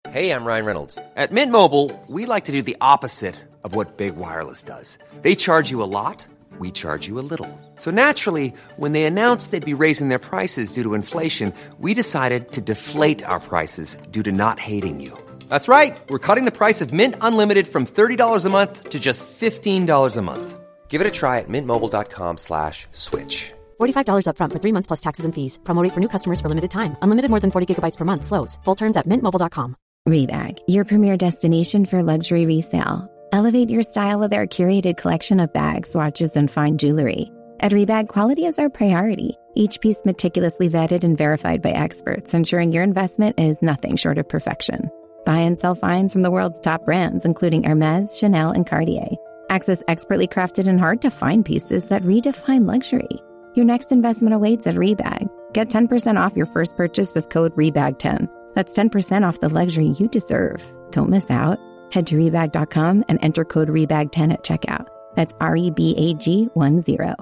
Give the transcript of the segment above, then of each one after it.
Hey, I'm Ryan Reynolds. At Mint Mobile, we like to do the opposite of what Big Wireless does. They charge you a lot, we charge you a little. So naturally, when they announced they'd be raising their prices due to inflation, we decided to deflate our prices due to not hating you. That's right. We're cutting the price of Mint Unlimited from $30 a month to just $15 a month. Give it a try at mintmobile.com/switch. $45 up front for 3 months plus taxes and fees. Promo rate for new customers for limited time. Unlimited more than 40 gigabytes per month. Slows full terms at mintmobile.com. Rebag, your premier destination for luxury resale. Elevate your style with our curated collection of bags, watches, and fine jewelry. At Rebag, quality is our priority. Each piece meticulously vetted and verified by experts, ensuring your investment is nothing short of perfection. Buy and sell finds from the world's top brands, including Hermes, Chanel, and Cartier. Access expertly crafted and hard-to-find pieces that redefine luxury. Your next investment awaits at Rebag. Get 10% off your first purchase with code REBAG10. That's 10% off the luxury you deserve. Don't miss out. Head to Rebag.com and enter code REBAG10 at checkout. That's REBAG10.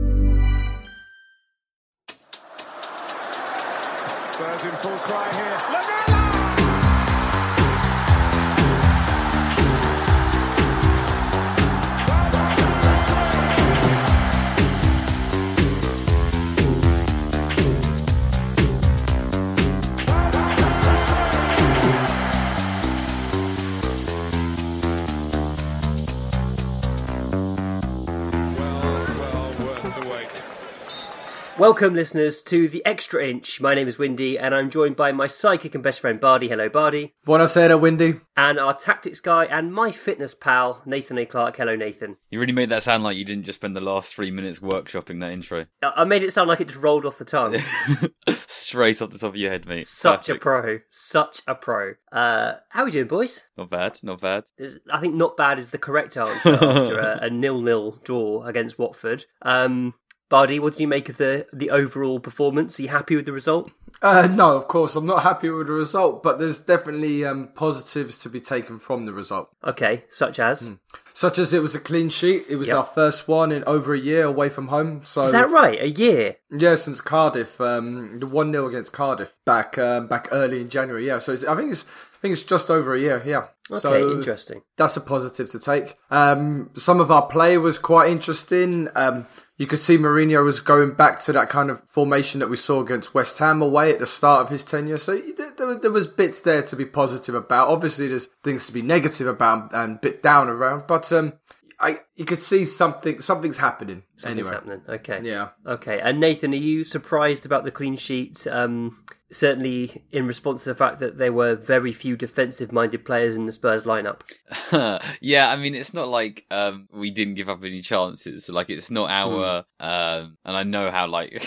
Spurs in full cry here. Welcome, listeners, to The Extra Inch. My name is Windy, and I'm joined by my sidekick and best friend, Bardi. Hello, Bardi. Buonasera, Windy. And our tactics guy and my fitness pal, Nathan A. Clark. Hello, Nathan. You really made that sound like you didn't just spend the last 3 minutes workshopping that intro. I made it sound like it just rolled off the tongue. Straight off the top of your head, mate. Such Perfect. a pro. Such a pro. How are we doing, boys? Not bad, not bad. I think not bad is the correct answer after a 0-0 draw against Watford. Bardi, what did you make of the overall performance? Are you happy with the result? No, of course, I'm not happy with the result, but there's definitely positives to be taken from the result. Okay, such as? Such as it was a clean sheet. It was our first one in over a year away from home. So is that right? A year? Yeah, since Cardiff, the 1-0 against Cardiff back early in January. Yeah, so I think it's just over a year. Yeah. Okay, so interesting. That's a positive to take. Some of our play was quite interesting. You could see Mourinho was going back to that kind of formation that we saw against West Ham away at the start of his tenure. So there was bits there to be positive about. Obviously, there's things to be negative about and a bit down around. But you could see something's happening. Something's happening. Okay. Yeah. Okay. And Nathan, are you surprised about the clean sheet? Certainly in response to the fact that there were very few defensive-minded players in the Spurs lineup. Yeah, I mean, it's not like we didn't give up any chances. Like, it's not our... and I know how, like,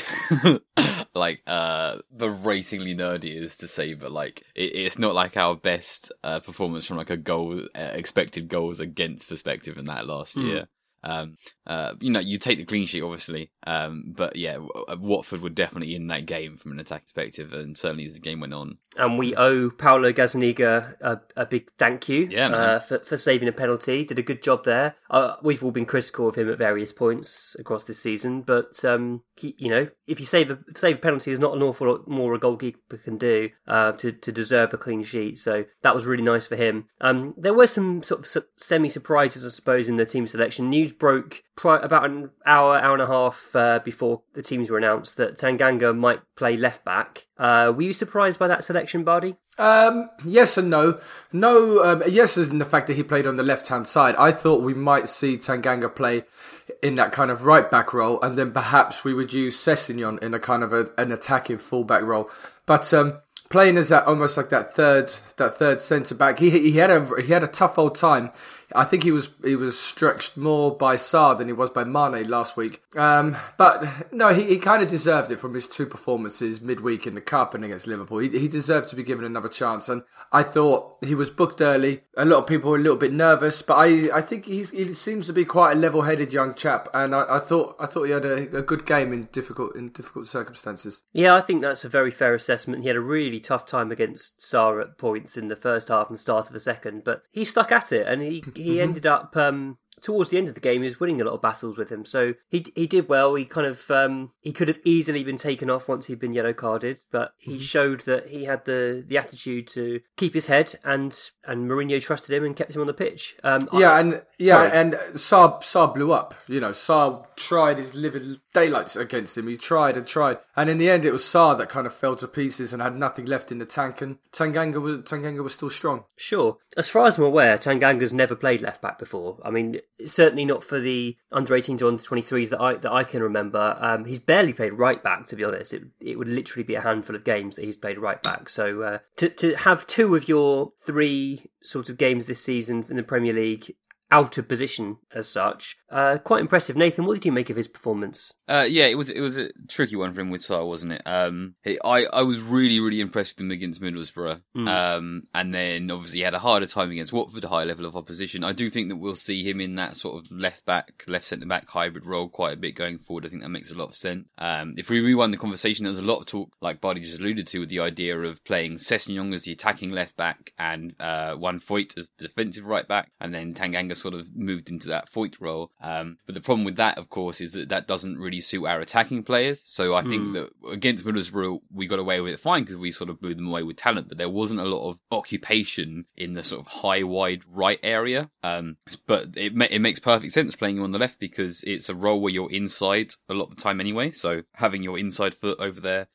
beratingly nerdy it is to say, but, like, it's not like our best performance from, like, a goal, expected goals against perspective in that last year. You take the clean sheet, obviously, but yeah, Watford were definitely in that game from an attack perspective, and certainly as the game went on. And we owe Paulo Gazzaniga a big thank you for saving a penalty. Did a good job there. We've all been critical of him at various points across this season, but if you save a penalty, is not an awful lot more a goalkeeper can do to deserve a clean sheet. So that was really nice for him. There were some sort of semi-surprises, I suppose, in the team selection. News broke about an hour and a half before the teams were announced that Tanganga might play left back. Were you surprised by that selection, Bardi? Yes and no. No, yes, as in the fact that he played on the left-hand side. I thought we might see Tanganga play in that kind of right-back role, and then perhaps we would use Sessegnon in a kind of an attacking full-back role. But playing as that almost like that third centre-back, he had a tough old time. I think he was stretched more by Sarr than he was by Mane last week. But no, he kind of deserved it from his two performances midweek in the Cup and against Liverpool. He deserved to be given another chance, and I thought he was booked early. A lot of people were a little bit nervous, but I think he seems to be quite a level-headed young chap, and I thought he had a good game in difficult circumstances. Yeah, I think that's a very fair assessment. He had a really tough time against Sarr at points in the first half and start of the second, but he stuck at it, and he ended up towards the end of the game, he was winning a lot of battles with him. So he did well. He kind of he could have easily been taken off once he'd been yellow carded, but he showed that he had the attitude to keep his head, and Mourinho trusted him and kept him on the pitch. And Sarr blew up. Sarr tried his living daylights against him. He tried, and in the end, it was Sarr that kind of fell to pieces and had nothing left in the tank. And Tanganga was still strong. Sure, as far as I'm aware, Tanganga's never played left back before. I mean, certainly not for the under 18s or under 23s that I can remember. He's barely played right back, to be honest. It would literally be a handful of games that he's played right back. So to have 2 of your 3 sort of games this season in the Premier League out of position as such, quite impressive. Nathan, what did you make of his performance? It was a tricky one for him with Sarr, wasn't it? I was really, really impressed with him against Middlesbrough. And then obviously he had a harder time against Watford, a high level of opposition. I do think that we'll see him in that sort of left centre back hybrid role quite a bit going forward. I think that makes a lot of sense. If we rewind the conversation, there was a lot of talk, like Bardi just alluded to, with the idea of playing Sessegnon as the attacking left back and Juan Foyth as the defensive right back, and then Tanganga sort of moved into that Foyth role. But the problem with that, of course, is that doesn't really suit our attacking players. So I think that against Middlesbrough, we got away with it fine because we sort of blew them away with talent, but there wasn't a lot of occupation in the sort of high, wide right area. But it makes perfect sense playing you on the left because it's a role where you're inside a lot of the time anyway. So having your inside foot over there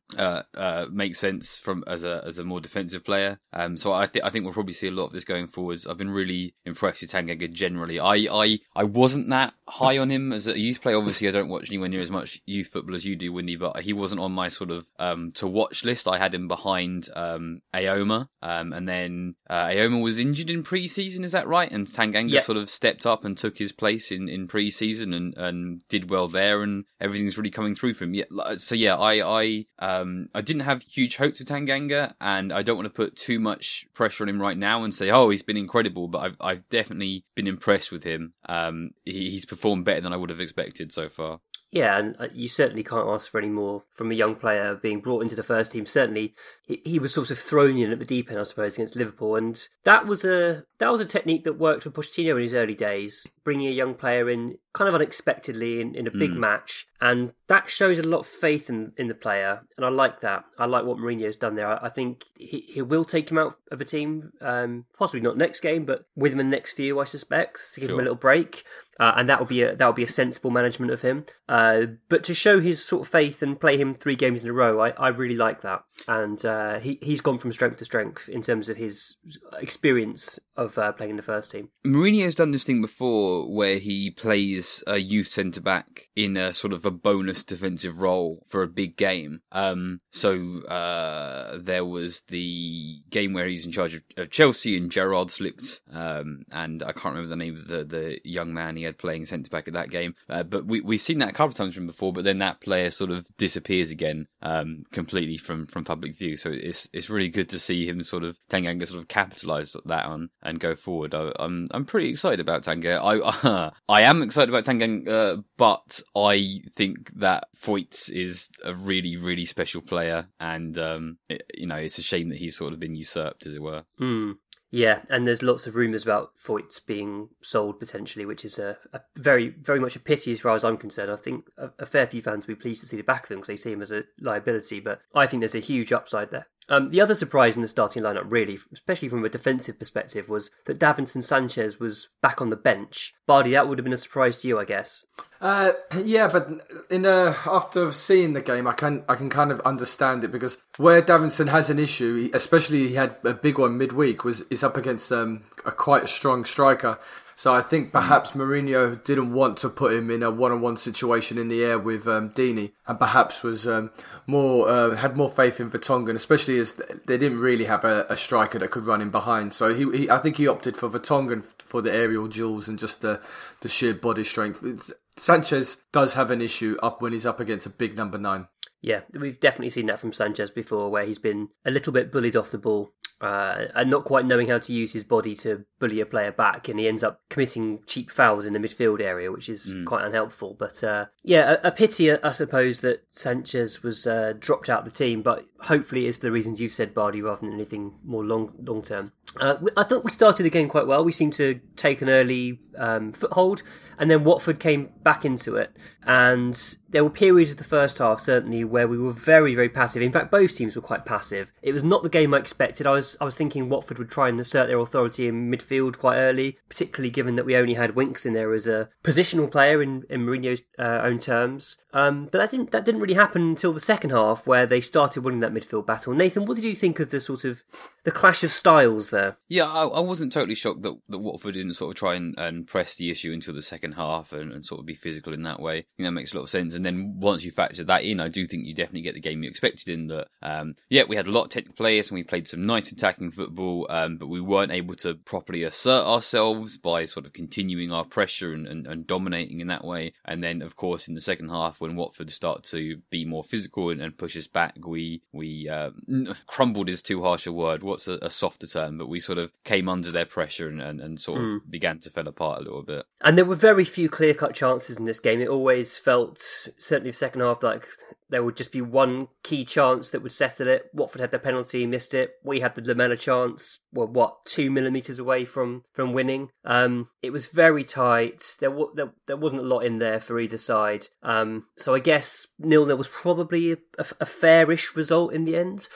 makes sense as a more defensive player. So I think we'll probably see a lot of this going forwards. I've been really impressed with Tanganga generally. I wasn't that high on him as a youth player. Obviously, I don't watch anywhere near as much youth football as you do, Windy, but he wasn't on my sort of to watch list. I had him behind Aoma, and then Aoma was injured in pre-season, is that right? And Tanganga sort of stepped up and took his place in pre-season and did well there, and everything's really coming through for him. I didn't have huge hopes with Tanganga, and I don't want to put too much pressure on him right now and say, oh, he's been incredible, but I've definitely been impressed with him. He's performed better than I would have expected so far. Yeah, and you certainly can't ask for any more from a young player being brought into the first team. Certainly, he was sort of thrown in at the deep end, I suppose, against Liverpool, and that was a technique that worked for Pochettino in his early days, bringing a young player in kind of unexpectedly in a big match, and that shows a lot of faith in the player, and I like that. I like what Mourinho's done there. I think he will take him out of a team, possibly not next game, but with him in the next few, I suspect, to give him a little break. And that would be a sensible management of him. But to show his sort of faith and play him 3 games in a row, I really like that. And he's gone from strength to strength in terms of his experience of playing in the first team. Mourinho's done this thing before where he plays a youth centre-back in a sort of a bonus defensive role for a big game. So there was the game where he's in charge of Chelsea and Gerrard slipped, and I can't remember the name of the young man he had playing centre-back at that game. But we've seen that a couple of times from before, but then that player sort of disappears again completely from public view. So it's really good to see him Tanganga sort of capitalise that on and go forward. I'm pretty excited about Tanganga. I am excited about Tanganga, but I think that Foyth is a really, really special player, and it's a shame that he's sort of been usurped, as it were. Yeah, and there's lots of rumours about Foyth being sold potentially, which is a very, very much a pity as far as I'm concerned. I think a fair few fans will be pleased to see the back of him because they see him as a liability, but I think there's a huge upside there. The other surprise in the starting lineup, really, especially from a defensive perspective, was that Davinson Sanchez was back on the bench. Bardi, that would have been a surprise to you, I guess. Yeah, but after seeing the game, I can kind of understand it, because where Davinson has an issue, especially he had a big one midweek, is up against quite a strong striker. So I think perhaps Mourinho didn't want to put him in a one-on-one situation in the air with Deeney, and perhaps was had more faith in Vertonghen, especially as they didn't really have a striker that could run in behind. So I think he opted for Vertonghen for the aerial duels and just the sheer body strength. Sanchez does have an issue when he's up against a big number 9. Yeah, we've definitely seen that from Sanchez before, where he's been a little bit bullied off the ball and not quite knowing how to use his body to bully a player back, and he ends up committing cheap fouls in the midfield area, which is quite unhelpful. But a pity, I suppose, that Sanchez was dropped out of the team, but hopefully it is for the reasons you've said, Bardi, rather than anything more long term. I thought we started the game quite well. We seemed to take an early foothold, and then Watford came back into it. And there were periods of the first half, certainly, where we were very, very passive. In fact, both teams were quite passive. It was not the game I expected. I was thinking Watford would try and assert their authority in midfield quite early, particularly given that we only had Winks in there as a positional player in Mourinho's own terms. But that didn't really happen until the second half, where they started winning that midfield battle. Nathan, what did you think of the clash of styles there? Yeah, I wasn't totally shocked that Watford didn't sort of try and press the issue until the second half and sort of be physical in that way. I think that makes a lot of sense. And then once you factor that in, I do think you definitely get the game you expected in that. We had a lot of technical players and we played some nice attacking football, but we weren't able to properly assert ourselves by sort of continuing our pressure and dominating in that way. And then, of course, in the second half, when Watford start to be more physical and push us back, we crumbled is too harsh a word. What's a softer term? But we sort of came under their pressure and sort of began to fall apart a little bit. And there were very few clear-cut chances in this game. It always felt, certainly the second half, like there would just be one key chance that would settle it. Watford had their penalty, missed it. We had the Lamela chance, 2 millimetres away from winning. It was very tight. There wasn't a lot in there for either side. So I guess 0-0 was probably a fairish result in the end.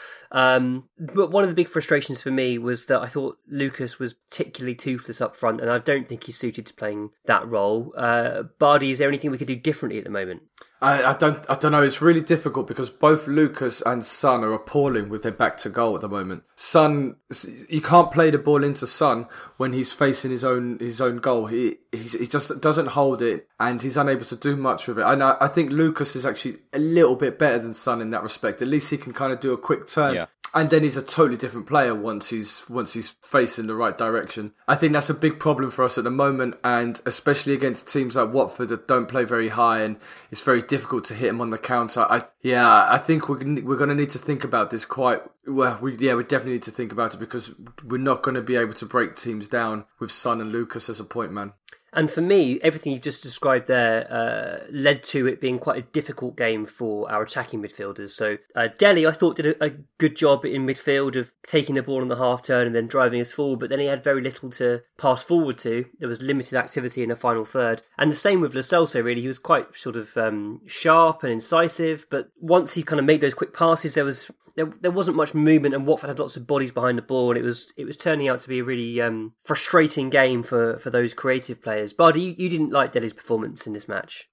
But one of the big frustrations for me was that I thought Lucas was particularly toothless up front, and I don't think he's suited to playing that role. Bardi, is there anything we could do differently at the moment? I don't know. It's really difficult because both Lucas and Son are appalling with their back to goal at the moment. Son, you can't play the ball into Son when he's facing his own goal. He just doesn't hold it and he's unable to do much with it. And I think Lucas is actually a little bit better than Son in that respect. At least he can kind of do a quick turn. Yeah. And then he's a totally different player once he's facing the right direction. I think that's a big problem for us at the moment, and especially against teams like Watford that don't play very high, and it's very difficult to hit him on the counter. I think we're going to need to think about this quite well. We definitely need to think about it because we're not going to be able to break teams down with Son and Lucas as a point man. And for me, everything you've just described there led to it being quite a difficult game for our attacking midfielders. So Dele, I thought, did a good job in midfield of taking the ball on the half turn and then driving us forward, but then he had very little to pass forward to. There was limited activity in the final third. And the same with Lo Celso, really. He was quite sort of sharp and incisive, but once he kind of made those quick passes, there wasn't much movement, and Watford had lots of bodies behind the ball, and it was turning out to be a really frustrating game for those creative players. Bardi, you didn't like Dele's performance in this match.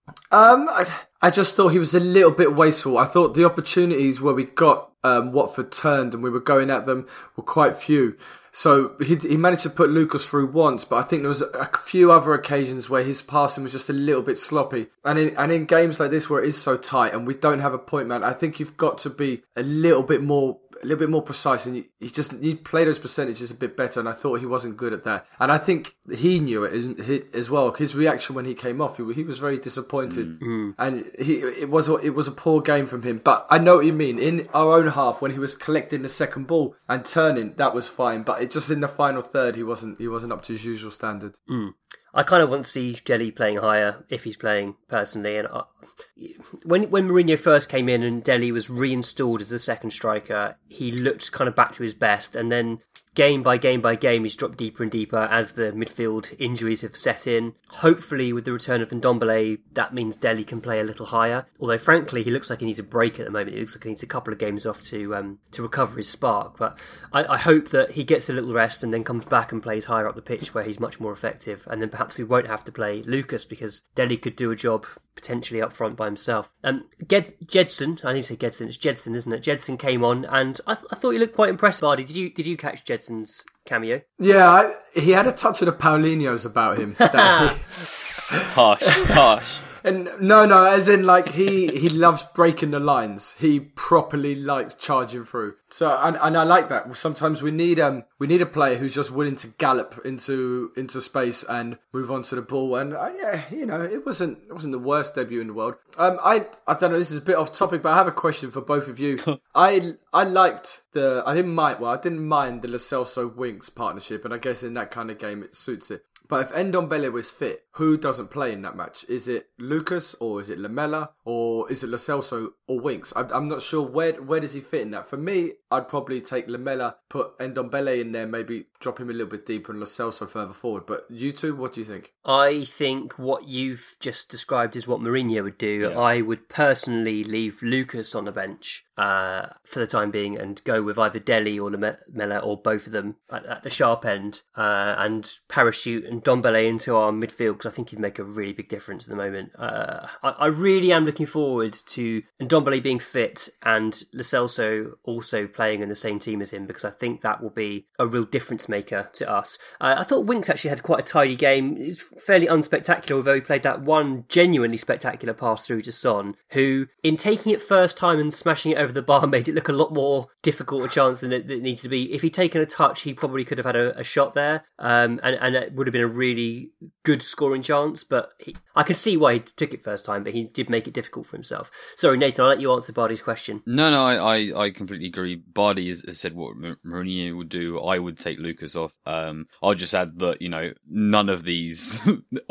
I just thought he was a little bit wasteful. I thought the opportunities where we got Watford turned and we were going at them were quite few. So he managed to put Lucas through once, but I think there was a few other occasions where his passing was just a little bit sloppy. And in games like this where it is so tight and we don't have a point man, I think you've got to be a little bit more precise, and you play those percentages a bit better, and I thought he wasn't good at that. And I think he knew it as well. His reaction when he came off, he was very disappointed, and it was a poor game from him. But I know what you mean. In our own half, when he was collecting the second ball and turning, that was fine. But it just in the final third, he wasn't up to his usual standard. I kind of want to see Dele playing higher if he's playing personally. And when Mourinho first came in and Dele was reinstalled as the second striker, he looked kind of back to his best. And then game by game by game, he's dropped deeper and deeper as the midfield injuries have set in. Hopefully, with the return of Ndombele, that means Dele can play a little higher. Although, frankly, he looks like he needs a break at the moment. He looks like he needs a couple of games off to recover his spark. But I hope that he gets a little rest and then comes back and plays higher up the pitch where he's much more effective. And then perhaps we won't have to play Lucas because Dele could do a job potentially up front by himself. Jedson, I need to say Gedson, it's Jedson, isn't it? Jedson came on, and I thought he looked quite impressive. Bardi, did you catch Jedson's cameo? Yeah, he had a touch of the Paulinhos about him. Harsh. And no, as in like he loves breaking the lines. He properly likes charging through. So and I like that. Sometimes we need a player who's just willing to gallop into space and move on to the ball. And it wasn't the worst debut in the world. I don't know. This is a bit off topic, but I have a question for both of you. I didn't mind the Lo Celso Winks partnership, and I guess in that kind of game it suits it. But if Ndombele was fit, who doesn't play in that match? Is it Lucas or is it Lamela or is it Lo Celso or Winks? I'm not sure where does he fit in that. For me, I'd probably take Lamela, put Ndombele in there, maybe drop him a little bit deeper and Lo Celso further forward. But you two, what do you think? I think what you've just described is what Mourinho would do. Yeah. I would personally leave Lucas on the bench for the time being and go with either Dele or Lamela or both of them at the sharp end and parachute Ndombele into our midfield because I think he'd make a really big difference at the moment. I really am looking forward to Ndombele being fit and Lo Celso also playing in the same team as him because I think that will be a real difference maker to us. I thought Winks actually had quite a tidy game. It's fairly unspectacular, although he played that one genuinely spectacular pass through to Son, who, in taking it first time and smashing it over the bar, made it look a lot more difficult a chance than it needed to be. If he'd taken a touch, he probably could have had a shot there, and it would have been a really good scoring chance, but I can see why he took it first time, but he did make it difficult for himself. Sorry, Nathan, I'll let you answer Bardi's question. No, I completely agree. Bardi has said what Mourinho would do. I would take Lucas off. I'll just add that, none of these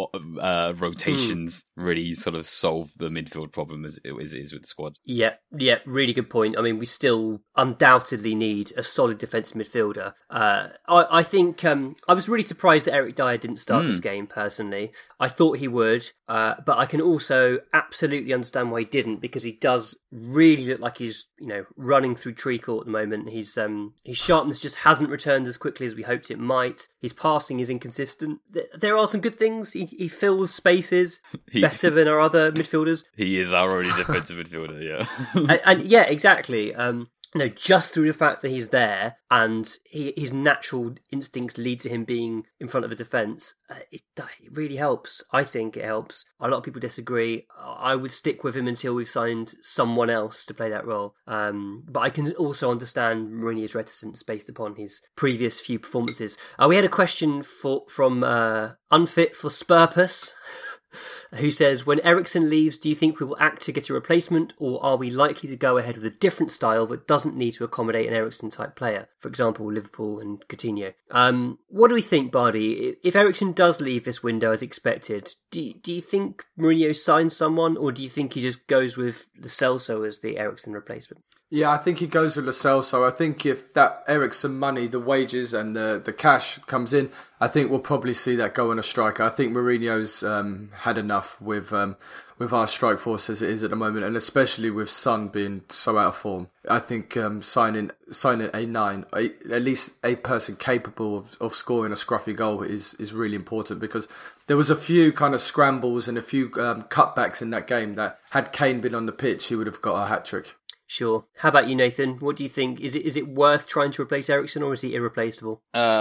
rotations really sort of solve the midfield problem as it is with the squad. Yeah, really good point. I mean, we still undoubtedly need a solid defensive midfielder. I think I was really surprised that Eric Dyer didn't start this game, personally. I thought he would, but I can also absolutely understand why he didn't, because he does really look like he's, running through treacle at the moment. His sharpness just hasn't returned as quickly as we hoped it might. His passing is inconsistent. There are some good things. He fills spaces better than our other midfielders. He is our only defensive midfielder, yeah. and yeah, exactly. Just through the fact that he's there and his natural instincts lead to him being in front of a defence, it really helps. I think it helps. A lot of people disagree. I would stick with him until we've signed someone else to play that role. But I can also understand Mourinho's reticence based upon his previous few performances. We had a question from Unfit for Spurpus, who says, when Eriksen leaves, do you think we will act to get a replacement, or are we likely to go ahead with a different style that doesn't need to accommodate an Eriksen-type player? For example, Liverpool and Coutinho. What do we think, Bardi? If Eriksen does leave this window as expected, do you think Mourinho signs someone, or do you think he just goes with Lo Celso as the Eriksen replacement? Yeah, I think he goes with Lo Celso. I think if that Eriksen money, the wages and the cash comes in, I think we'll probably see that go on a striker. I think Mourinho's had enough with our strike force as it is at the moment, and especially with Son being so out of form. I think signing a 9, at least a person capable of scoring a scruffy goal is really important, because there was a few kind of scrambles and a few cutbacks in that game that had Kane been on the pitch, he would have got a hat-trick. Sure. How about you, Nathan? What do you think? Is it worth trying to replace Eriksen, or is he irreplaceable?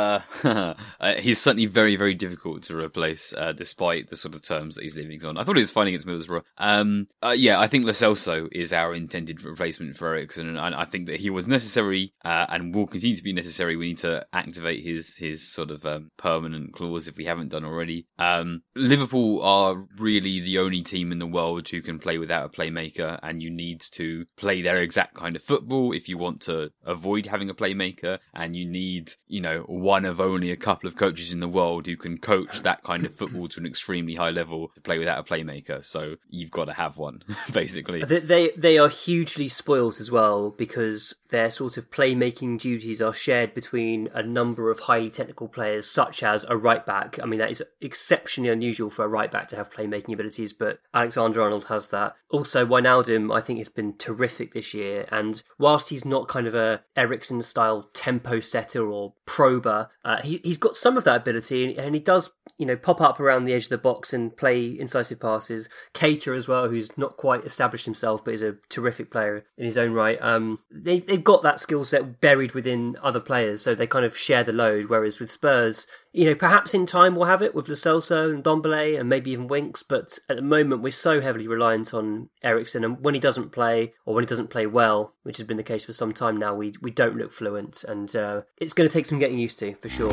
He's certainly very, very difficult to replace, despite the sort of terms that he's leaving on. I thought he was fine against Middlesbrough. I think Lo Celso is our intended replacement for Eriksen, and I think that he was necessary and will continue to be necessary. We need to activate his sort of permanent clause if we haven't done already. Liverpool are really the only team in the world who can play without a playmaker, and you need to play their exact kind of football if you want to avoid having a playmaker, and you need, one of only a couple of coaches in the world who can coach that kind of football to an extremely high level to play without a playmaker. So you've got to have one, basically. They are hugely spoilt as well, because their sort of playmaking duties are shared between a number of highly technical players, such as a right back. I mean, that is exceptionally unusual for a right back to have playmaking abilities, but Alexander-Arnold has that. Also, Wijnaldum, I think, has been terrific this year, and whilst he's not kind of a Eriksen style tempo setter or prober, he's got some of that ability, and he does pop up around the edge of the box and play incisive passes. Keita as well, who's not quite established himself but is a terrific player in his own right. They've got that skill set buried within other players, so they kind of share the load, whereas with Spurs, perhaps in time we'll have it with Lo Celso and Ndombele and maybe even Winks, but at the moment we're so heavily reliant on Eriksen, and when he doesn't play, or when he doesn't play well, which has been the case for some time now, we don't look fluent, and it's going to take some getting used to, for sure.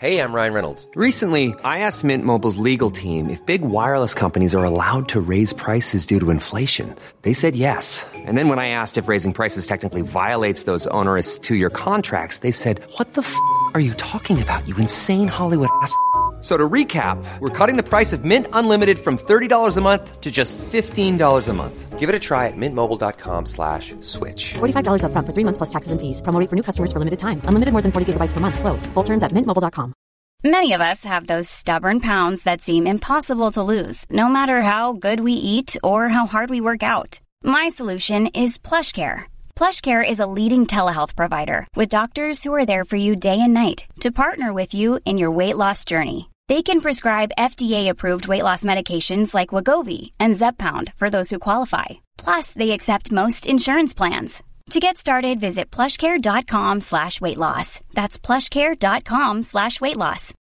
Hey, I'm Ryan Reynolds. Recently, I asked Mint Mobile's legal team if big wireless companies are allowed to raise prices due to inflation. They said yes. And then when I asked if raising prices technically violates those onerous 2-year contracts, they said, "What the f*** are you talking about, you insane Hollywood ass f- So to recap, we're cutting the price of Mint Unlimited from $30 a month to just $15 a month. Give it a try at mintmobile.com/switch. $45 up front for 3 months plus taxes and fees. Promo rate for new customers for limited time. Unlimited more than 40 gigabytes per month. Slows full terms at mintmobile.com. Many of us have those stubborn pounds that seem impossible to lose, no matter how good we eat or how hard we work out. My solution is PlushCare. PlushCare is a leading telehealth provider with doctors who are there for you day and night to partner with you in your weight loss journey. They can prescribe FDA-approved weight loss medications like Wegovy and Zepbound for those who qualify. Plus, they accept most insurance plans. To get started, visit plushcare.com/weightloss. That's plushcare.com/weightloss.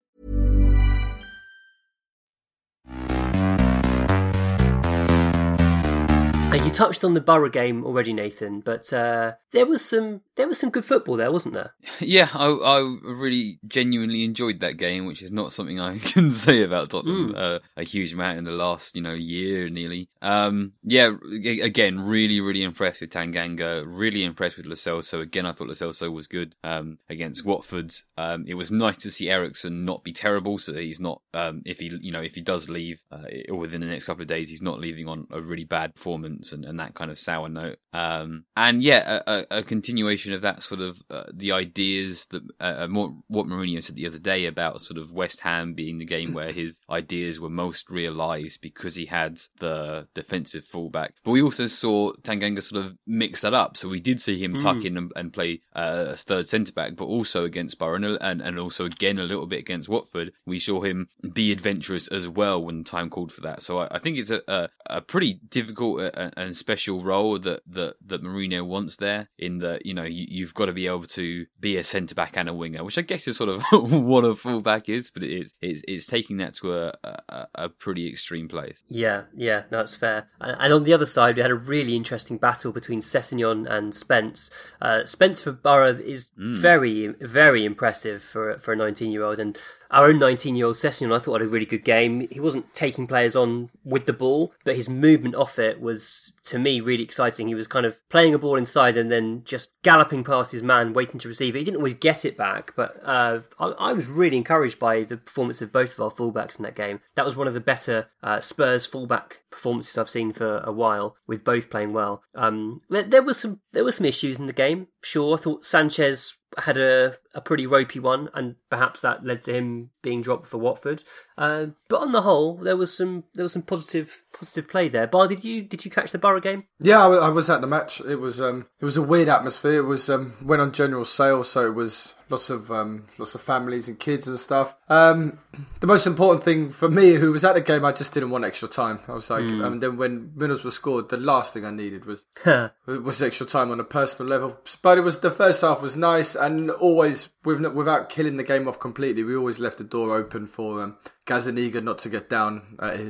You touched on the Borough game already, Nathan, but there was some good football there, wasn't there? Yeah, I really genuinely enjoyed that game, which is not something I can say about Tottenham a huge amount in the last year nearly. Yeah, again, really impressed with Tanganga, really impressed with Lo Celso. Again, I thought Lo Celso was good against Watford. It was nice to see Eriksen not be terrible, so that he's not if he does leave within the next couple of days, he's not leaving on a really bad performance. And that kind of sour note. And yeah, a continuation of that sort of the ideas that what Mourinho said the other day about sort of West Ham being the game where his ideas were most realised because he had the defensive fullback. But we also saw Tanganga sort of mix that up. So we did see him tuck in and play a third centre-back, but also against Borough and also again a little bit against Watford. We saw him be adventurous as well when the time called for that. So I think it's a pretty difficult and special role that Mourinho wants there, in that you've got to be able to be a centre back and a winger, which I guess is sort of what a full back is, but it's taking that to a pretty extreme place. Yeah, that's fair. And on the other side, we had a really interesting battle between Sessegnon and Spence. Spence for Borough is very, very impressive for a 19-year-old, and our own 19-year-old Sessegnon, I thought, had a really good game. He wasn't taking players on with the ball, but his movement off it was, to me, really exciting. He was kind of playing a ball inside and then just galloping past his man, waiting to receive it. He didn't always get it back, but I was really encouraged by the performance of both of our fullbacks in that game. That was one of the better Spurs fullback performances I've seen for a while, with both playing well. There was some issues in the game, sure. I thought Sanchez had a pretty ropey one, and perhaps that led to him being dropped for Watford. But on the whole, there was some positive play there. Bar, did you catch the Borough game? Yeah, I was at the match. It was a weird atmosphere. It was went on general sale, so it was lots of families and kids and stuff. The most important thing for me, who was at the game, I just didn't want extra time. I was like, and then when winners were scored, the last thing I needed was extra time on a personal level. But it was, the first half was nice, and always without killing the game off completely, we always left the door open for Gazzaniga not to get down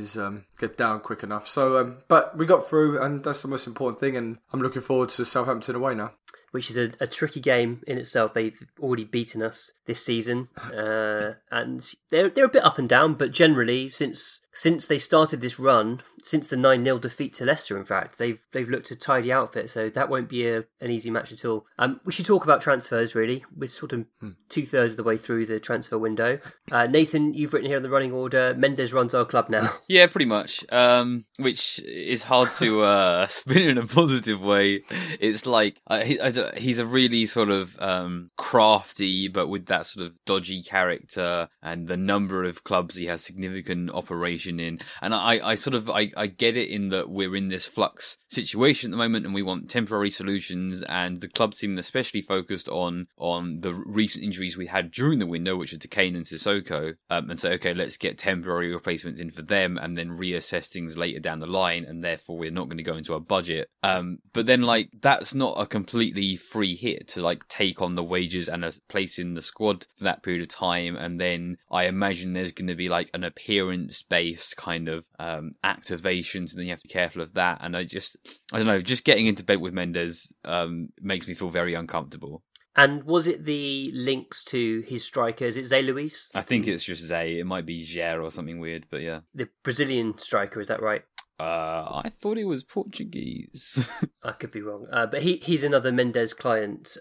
quick enough. So, but we got through, and that's the most important thing. And I'm looking forward to Southampton away now. Which is a tricky game in itself. They've already beaten us this season, and they're a bit up and down. But generally, since they started this run, since the 9-0 defeat to Leicester, in fact, they've looked a tidy outfit. So that won't be an easy match at all. We should talk about transfers, really. We're sort of 2/3 of the way through the transfer window. Nathan, you've written here in the running order, Mendes runs our club now. Yeah, pretty much. Which is hard to spin in a positive way. It's like he's a really sort of crafty, but with that sort of dodgy character, and the number of clubs he has significant operation in. And I get it, in that we're in this flux situation at the moment, and we want temporary solutions, and the club seem especially focused on the recent injuries we had during the window, which are to Kane and Sissoko, and say, okay, let's get temporary replacements in for them, and then reassess things later down the line, and therefore we're not going to go into our budget. But then, like, that's not a completely free hit to, like, take on the wages and a place in the squad for that period of time, and then I imagine there's going to be, like, an appearance-based kind of activations, and then you have to be careful of that. And I don't know, just getting into bed with Mendes makes me feel very uncomfortable. And was it the links to his striker? Is it Zé Luís? I think it's just Zé. It might be Ger or something weird, but yeah. The Brazilian striker, is that right? I thought he was Portuguese. I could be wrong. But he's another Mendes client.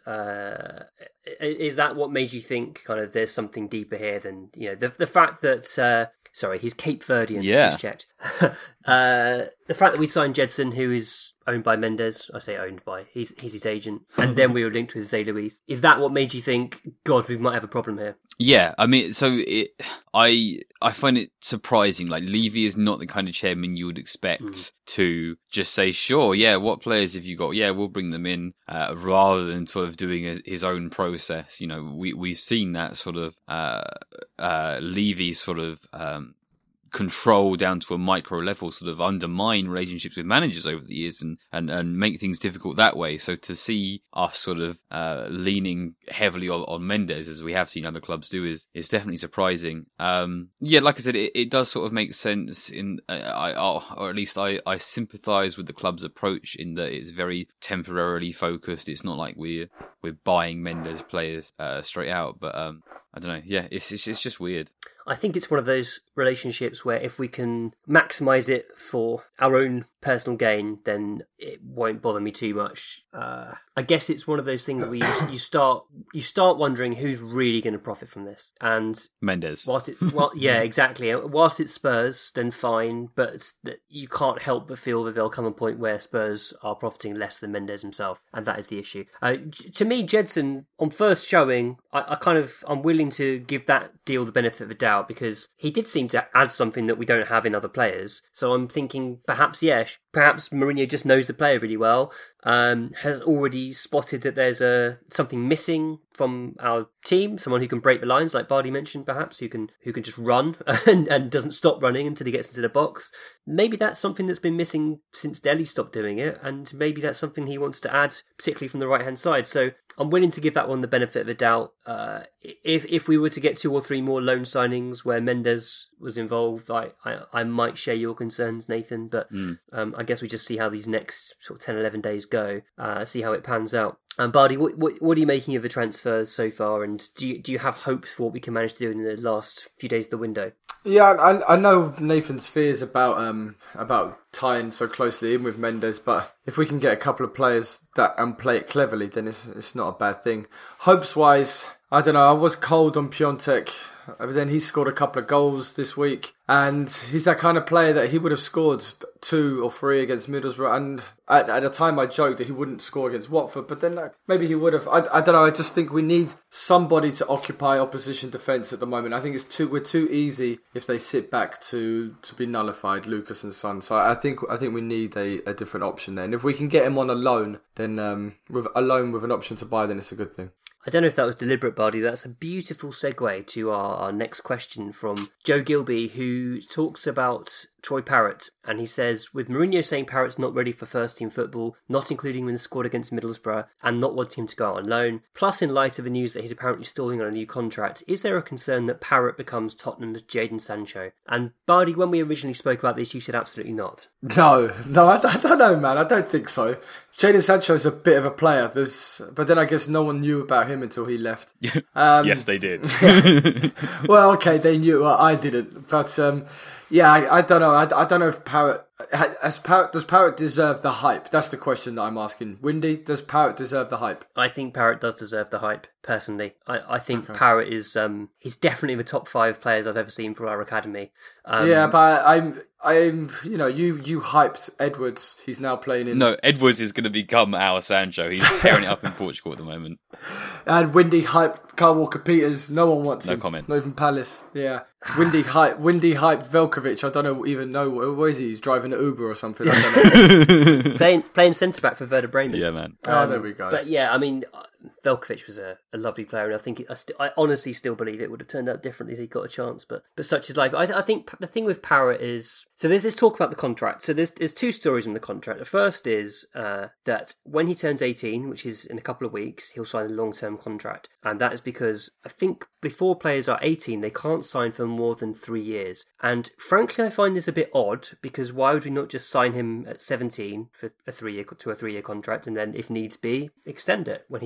Is that what made you think kind of there's something deeper here than, the fact that... Sorry, he's Cape Verdean. Yeah. Just checked. The fact that we signed Gedson, who is owned by Mendes, I say owned by, he's his agent, and then we were linked with Zé Luís. Is that what made you think, God, we might have a problem here? Yeah, I mean, I find it surprising. Like, Levy is not the kind of chairman you would expect to just say, sure, yeah, what players have you got? Yeah, we'll bring them in, rather than sort of doing his own process. We've seen that sort of Levy sort of control down to a micro level sort of undermine relationships with managers over the years and make things difficult that way. So to see us sort of leaning heavily on Mendes, as we have seen other clubs do, is definitely surprising. Like I said, it does sort of make sense or at least I sympathise with the club's approach in that it's very temporarily focused. It's not like we're buying Mendes players straight out, but I don't know. Yeah, it's just weird. I think it's one of those relationships where if we can maximise it for our own personal gain, then it won't bother me too much. I guess it's one of those things where you start wondering who's really going to profit from this. And Mendes. Yeah, exactly. Whilst it's Spurs, then fine, but you can't help but feel that there'll come a point where Spurs are profiting less than Mendes himself, and that is the issue. To me, Gedson, on first showing, I'm willing to give that deal the benefit of the doubt, because he did seem to add something that we don't have in other players. So I'm thinking perhaps Mourinho just knows the player really well, has already spotted that there's something missing from our team, someone who can break the lines, like Bardi mentioned, perhaps, who can just run and doesn't stop running until he gets into the box. Maybe that's something that's been missing since Dele stopped doing it, and maybe that's something he wants to add, particularly from the right-hand side. So I'm willing to give that one the benefit of the doubt. If we were to get 2 or 3 more loan signings where Mendes was involved, I might share your concerns, Nathan, but I guess we just see how these next sort of 10, 11 days go, see how it pans out. And Bardi, what are you making of the transfers so far, and do you have hopes for what we can manage to do in the last few days of the window? Yeah, I know Nathan's fears about tying so closely in with Mendes, but if we can get a couple of players that play it cleverly, then it's not a bad thing. Hopes wise, I don't know. I was cold on Piontek, but then he scored a couple of goals this week, and he's that kind of player that he would have scored 2 or 3 against Middlesbrough. And at the time, I joked that he wouldn't score against Watford, but then maybe he would have. I don't know. I just think we need somebody to occupy opposition defence at the moment. I think we're too easy if they sit back to be nullified, Lucas and Son. So I think we need a different option there. And if we can get him on a loan, then with an option to buy, then it's a good thing. I don't know if that was deliberate, Bardi. That's a beautiful segue to our next question from Joe Gilby, who talks about Troy Parrott, and he says, with Mourinho saying Parrott's not ready for first-team football, not including him in the squad against Middlesbrough, and not wanting him to go out on loan, plus in light of the news that he's apparently stalling on a new contract, is there a concern that Parrott becomes Tottenham's Jadon Sancho? And Bardi, when we originally spoke about this, you said absolutely not. No, I don't know, man. I don't think so. Jadon Sancho's a bit of a player, but then I guess no one knew about him until he left. Yes, they did. Well, okay, they knew. I didn't, but yeah, I don't know. I don't know if Parrott does Parrott deserve the hype? That's the question that I'm asking. Windy, does Parrott deserve the hype? I think Parrott does deserve the hype, personally. I think Parrott is he's definitely the top 5 players I've ever seen for our academy. Yeah, but I'm you hyped Edwards. He's now playing in. No, Edwards is going to become our Sancho. He's tearing it up in Portugal at the moment. And Windy hyped Kyle Walker-Peters. No one wants him. No comment. Not even Palace. Yeah. Windy hyped Velkovic. I don't even know where is he? He's driving an Uber or something. I don't know. playing centre back for Werder Bremen. Yeah, man. There we go. But yeah, I mean, Velkovic was a lovely player, and I think I honestly still believe it would have turned out differently if he got a chance. But such is life. I think the thing with Parrott is, so there's this talk about the contract. So there's 2 stories in the contract. The first is that when he turns 18, which is in a couple of weeks, he'll sign a long-term contract, and that is because I think before players are 18, they can't sign for more than 3 years. And frankly, I find this a bit odd, because why would we not just sign him at 17 for a 3-year contract, and then if needs be, extend it when he turns 18?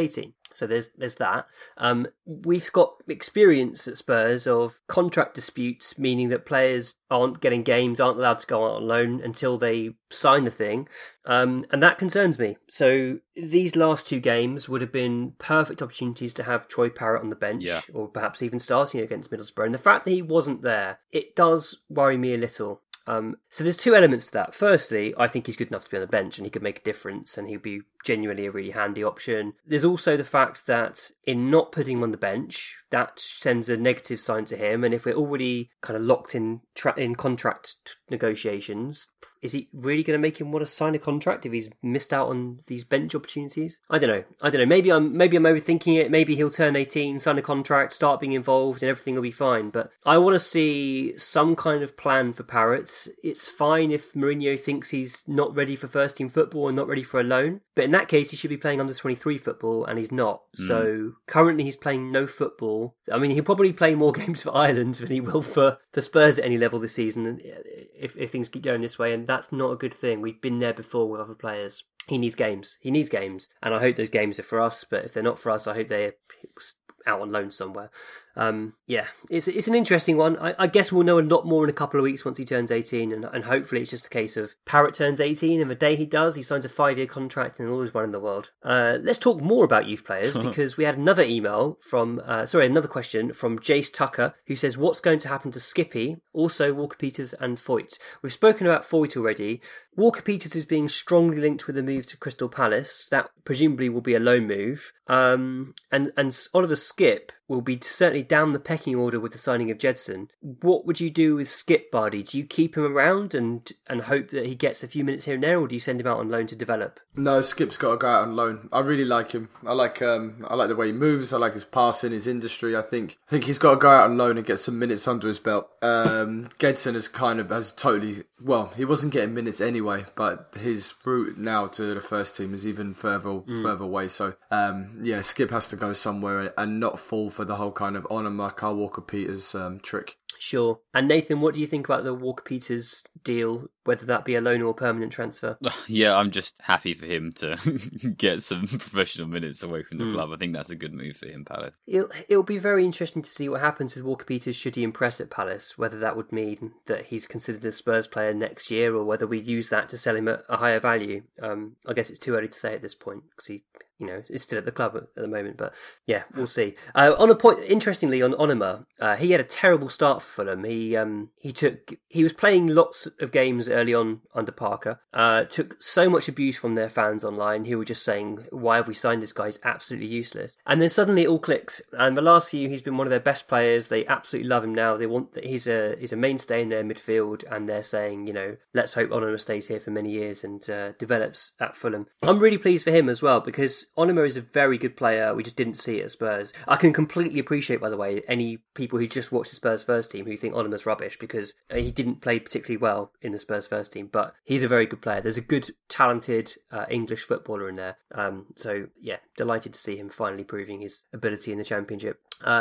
18. So there's that. We've got experience at Spurs of contract disputes, meaning that players aren't getting games, aren't allowed to go out on loan until they sign the thing. And that concerns me. So these last 2 games would have been perfect opportunities to have Troy Parrott on the bench, or perhaps even starting against Middlesbrough. And the fact that he wasn't there, it does worry me a little. So there's 2 elements to that. Firstly, I think he's good enough to be on the bench and he could make a difference and he'd be genuinely a really handy option. There's also the fact that in not putting him on the bench, that sends a negative sign to him. And if we're already kind of locked in contract negotiations, is he really going to make him want to sign a contract if he's missed out on these bench opportunities? I don't know. Maybe I'm overthinking it. Maybe he'll turn 18, sign a contract, start being involved, and everything will be fine. But I want to see some kind of plan for Parrott. It's fine if Mourinho thinks he's not ready for first team football and not ready for a loan. But in that case, he should be playing under 23 football, and he's not. So currently he's playing no football. I mean, he'll probably play more games for Ireland than he will for the Spurs at any level this season if things keep going this way, and that's not a good thing. We've been there before with other players. He needs games. And I hope those games are for us, but if they're not for us, I hope they're out on loan somewhere. It's an interesting one. I guess we'll know a lot more in a couple of weeks once he turns 18, and hopefully it's just a case of Parrott turns 18, and the day he does, he signs a 5-year contract and all is one in the world. Let's talk more about youth players, because we had another another question from Jace Tucker, who says, what's going to happen to Skippy, also Walker-Peters and Foyt? We've spoken about Foyt already. Walker-Peters is being strongly linked with a move to Crystal Palace. That presumably will be a loan move. And Oliver Skipp will be certainly down the pecking order with the signing of Jedson. What would you do with Skipp, Bardi? Do you keep him around and hope that he gets a few minutes here and there, or do you send him out on loan to develop? No, Skipp's got to go out on loan. I really like him. I like the way he moves. I like his passing, his industry. I think he's got to go out on loan and get some minutes under his belt. Gedson he wasn't getting minutes anyway, but his route now to the first team is even further away. So Skipp has to go somewhere and not fall for the whole kind of Onomah, Kyle Walker-Peters trick. Sure. And Nathan, what do you think about the Walker-Peters deal, whether that be a loan or a permanent transfer? Yeah, I'm just happy for him to get some professional minutes away from the club. I think that's a good move for him, Palace. It'll be very interesting to see what happens with Walker-Peters should he impress at Palace, whether that would mean that he's considered a Spurs player next year or whether we use that to sell him at a higher value. I guess it's too early to say at this point because he is still at the club at the moment, but yeah, we'll see. On a point, interestingly, on Onomah, he had a terrible start for Fulham. He was playing lots of games early on under Parker. Took so much abuse from their fans online who were just saying, "Why have we signed this guy? He's absolutely useless." And then suddenly it all clicks. And the last few, he's been one of their best players. They absolutely love him now. They want that he's a mainstay in their midfield, and they're saying, let's hope Onomah stays here for many years and develops at Fulham. I'm really pleased for him as well because Onomah is a very good player. We just didn't see it at Spurs. I can completely appreciate, by the way, any people who just watch the Spurs first team who think Onomah's rubbish because he didn't play particularly well in the Spurs first team, but he's a very good player. There's a good, talented English footballer in there. So, yeah, delighted to see him finally proving his ability in the Championship.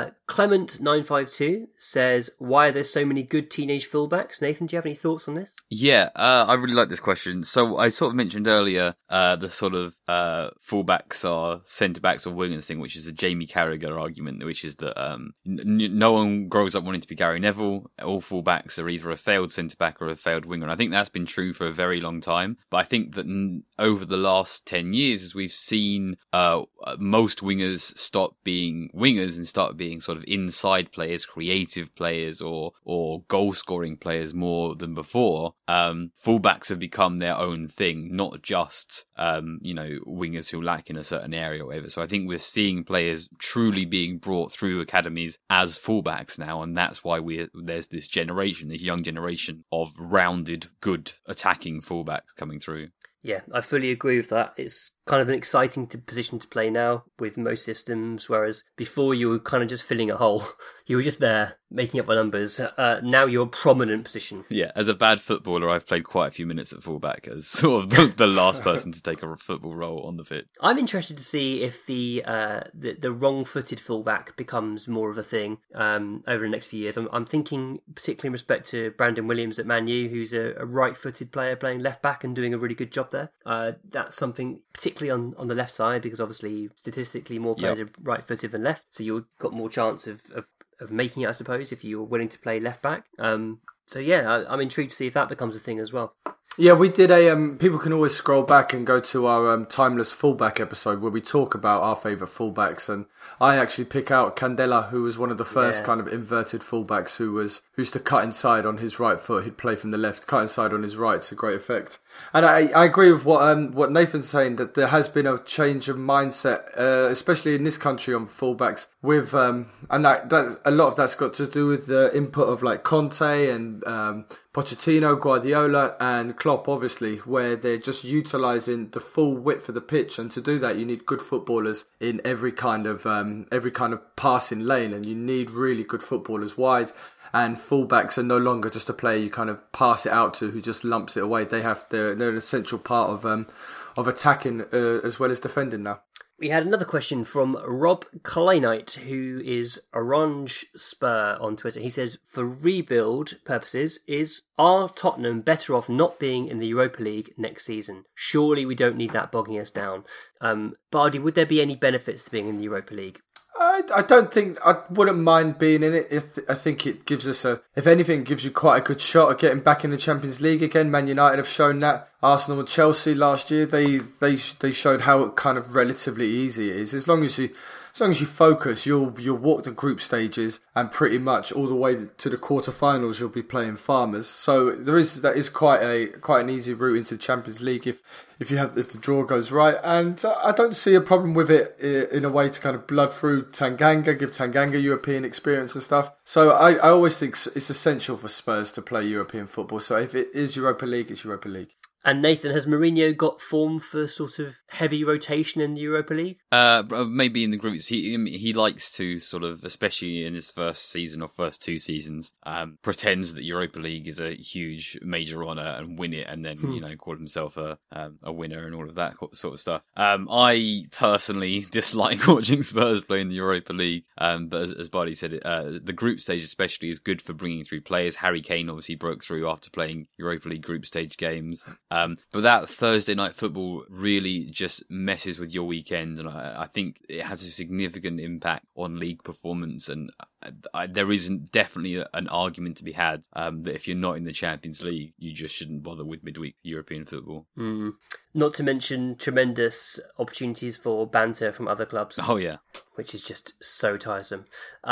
Clement952 says, why are there so many good teenage fullbacks? Nathan, do you have any thoughts on this? Yeah, I really like this question. So I sort of mentioned earlier the sort of fullbacks are centre-backs or wingers thing, which is the Jamie Carragher argument, which is that no one grows up wanting to be Gary Neville. All fullbacks are either a failed centre-back or a failed winger. And I think that's been true for a very long time. But I think that over the last 10 years, as we've seen most wingers stop being wingers and start being sort of inside players, creative players or goal-scoring players more than before, fullbacks have become their own thing, not just wingers who lack in a certain area or whatever. So I think we're seeing players truly being brought through academies as fullbacks now, and that's why there's this young generation of rounded, good attacking fullbacks coming through. Yeah, I fully agree with that. It's kind of an exciting position to play now with most systems, whereas before you were kind of just filling a hole. You were just there, making up the numbers. Now you're a prominent position. Yeah, as a bad footballer, I've played quite a few minutes at fullback as sort of the last person to take a football role on the pitch. I'm interested to see if the wrong-footed fullback becomes more of a thing over the next few years. I'm thinking particularly in respect to Brandon Williams at Man U, who's a right-footed player playing left-back and doing a really good job there. That's something, particularly particularly on the left side, because obviously statistically more players are right-footed than left, so you've got more chance of making it, I suppose, if you're willing to play left back. So yeah, I'm intrigued to see if that becomes a thing as well. Yeah, we did people can always scroll back and go to our Timeless Fullback episode where we talk about our favourite fullbacks, and I actually pick out Candela, who was one of the first kind of inverted fullbacks who used to cut inside on his right foot. He'd play from the left, cut inside on his right. It's a great effect. And I agree with what Nathan's saying, that there has been a change of mindset, especially in this country, on fullbacks. With and that a lot of that's got to do with the input of like Conte and Pochettino, Guardiola, and Klopp, obviously, where they're just utilising the full width of the pitch. And to do that, you need good footballers in every kind of passing lane, and you need really good footballers wide. And fullbacks are no longer just a player you kind of pass it out to who just lumps it away. They're an essential part of attacking as well as defending now. We had another question from Rob Kleinite, who is Orange Spur on Twitter. He says, for rebuild purposes, are Tottenham better off not being in the Europa League next season? Surely we don't need that bogging us down. Bardi, would there be any benefits to being in the Europa League? I don't think I wouldn't mind being in it. I think it gives us if anything, gives you quite a good shot at getting back in the Champions League again. Man United have shown that. Arsenal and Chelsea last year, they showed how kind of relatively easy it is. As long as you focus, you'll walk the group stages, and pretty much all the way to the quarterfinals you'll be playing Farmers. So that is quite an easy route into the Champions League if the draw goes right. And I don't see a problem with it in a way to kind of blood through Tanganga, give Tanganga European experience and stuff. So I always think it's essential for Spurs to play European football. So if it is Europa League, it's Europa League. And Nathan, has Mourinho got form for sort of heavy rotation in the Europa League? Maybe in the groups. He likes to sort of, especially in his first season or first two seasons, pretends that Europa League is a huge major honour and win it, and then call himself a winner and all of that sort of stuff. I personally dislike watching Spurs play in the Europa League, but as Bardi said, the group stage especially is good for bringing through players. Harry Kane obviously broke through after playing Europa League group stage games. But that Thursday night football really just messes with your weekend, and I think it has a significant impact on league performance. And there isn't definitely an argument to be had that if you're not in the Champions League, you just shouldn't bother with midweek European football. Not to mention tremendous opportunities for banter from other clubs. Oh yeah, which is just so tiresome.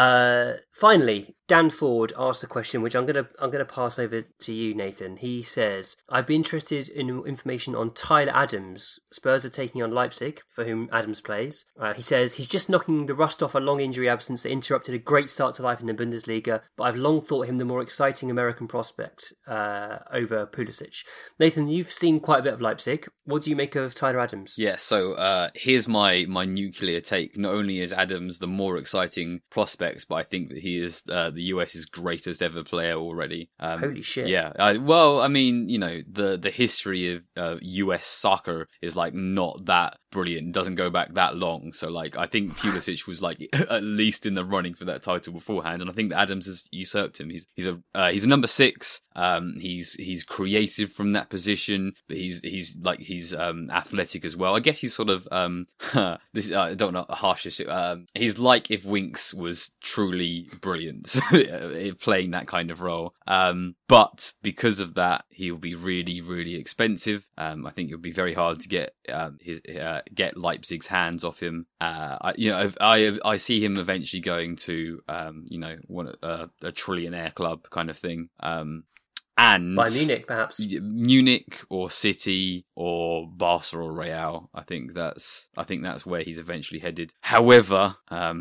Finally, Dan Ford asked a question which I'm gonna pass over to you, Nathan. He says, I'd be interested in information on Tyler Adams. Spurs are taking on Leipzig, for whom Adams plays. He says, he's just knocking the rust off a long injury absence that interrupted a great start to life in the Bundesliga, but I've long thought him the more exciting American prospect over Pulisic. Nathan, you've seen quite a bit of Leipzig. What do you make of Tyler Adams? Yeah, so here's my nuclear take. Not only is Adams the more exciting prospect, but I think that he is the US's greatest ever player already. Holy shit. Yeah, well, I mean, the history of US soccer is like not that brilliant, doesn't go back that long. So like, I think Pulisic was like at least in the running for that title beforehand, and I think that Adams has usurped him. He's a number 6. He's creative from that position, but he's athletic as well. I guess he's sort of this I don't know harshest. He's like if Winks was truly brilliant playing that kind of role. But because of that, he'll be really, really expensive. I think it'll be very hard to get Leipzig's hands off him. I see him eventually going to a trillionaire club kind of thing. And by Munich, perhaps Munich or City or Barca or Real. I think that's where he's eventually headed. However,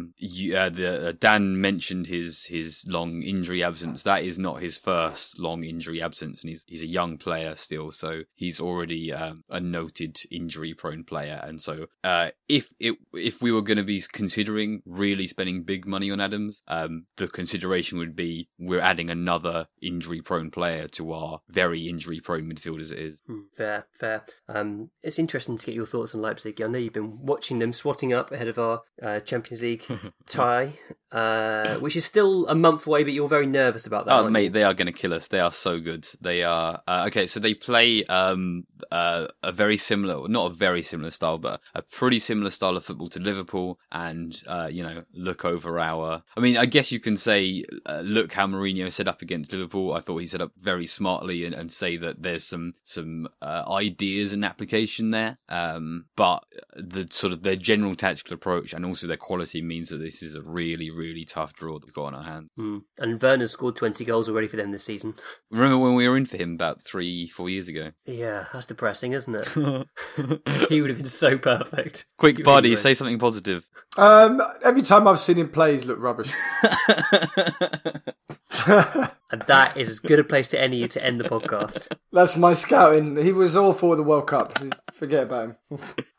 Dan mentioned his long injury absence. That is not his first long injury absence, and he's a young player still, so he's already a noted injury-prone player. And so, if we were going to be considering really spending big money on Adams, the consideration would be we're adding another injury-prone player to our very injury-prone midfield as it is. Fair. It's interesting to get your thoughts on Leipzig. I know you've been watching them swatting up ahead of our Champions League tie. which is still a month away, but you're very nervous about that. Oh, mate, they are going to kill us. They are so good. They are okay. So they play a very similar, not a very similar style, but a pretty similar style of football to Liverpool. And look over our. I mean, I guess you can say, look how Mourinho set up against Liverpool. I thought he set up very smartly, and say that there's some ideas and application there. But the sort of their general tactical approach and also their quality means that this is a really, really tough draw that we've got on our hands. And Werner's scored 20 goals already for them this season. Remember when we were in for him about 3-4 years ago? Yeah, that's depressing, isn't it? He would have been so perfect. Quick, Buddy, say something positive. Every time I've seen him play, he's looked rubbish. And that is as good a place to end the podcast. That's my scouting. He was all for the World Cup. Forget about him.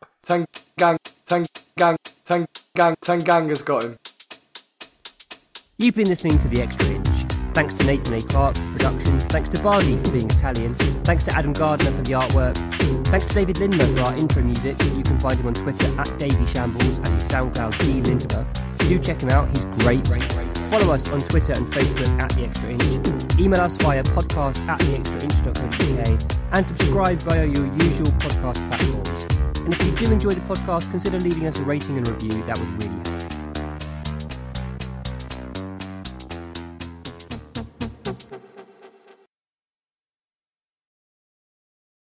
Tanganga's got him. You've been listening to The Extra Inch. Thanks to Nathan A. Clark for production. Thanks to Bardi for being Italian. Thanks to Adam Gardner for the artwork. Thanks to David Lindmer for our intro music. You can find him on Twitter @DavyShambles and his SoundCloud @DLindmer. Do check him out, he's great. Follow us on Twitter and Facebook @The Extra Inch. Email us via podcast@theextrainch.co.uk and subscribe via your usual podcast platforms. And if you do enjoy the podcast, consider leaving us a rating and review. That would really help.